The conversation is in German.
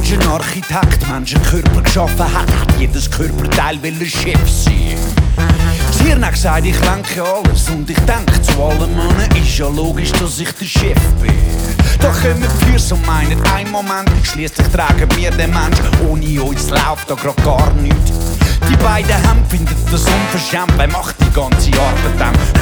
Mensch ein Architekt, Mensch einen Körper geschaffen hat, hat jedes Körperteil will ein Chef sein. Das Hirn hat gesagt, ich lenke alles und ich denke zu allem, Mann, ist ja logisch, dass ich der Chef bin. Da kommen die Füße und meinen, ein Moment, schliesslich tragen wir den Mensch, ohne uns läuft da grad gar nichts. Die beiden Hände finden das unverschämt, wer macht die ganze Arbeit dann?